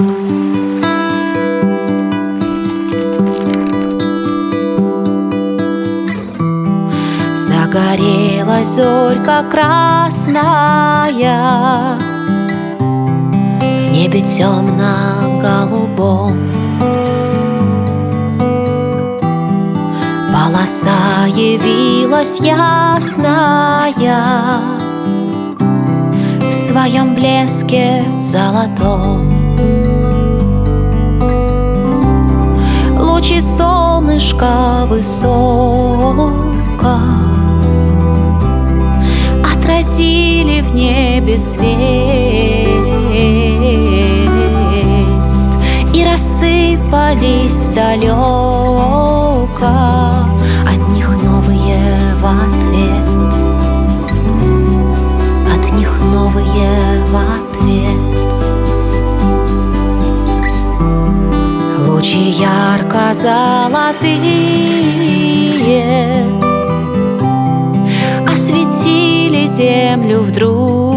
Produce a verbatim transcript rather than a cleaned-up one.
Загорелась зорька красная в небе темно-голубом. Полоса явилась ясная в своем блеске золотом. Лучи солнышка высоко отразили в небе свет и рассыпались далеко от них новые в ответ, от них новые в ответ. Лучи ярко-золотые осветили землю вдруг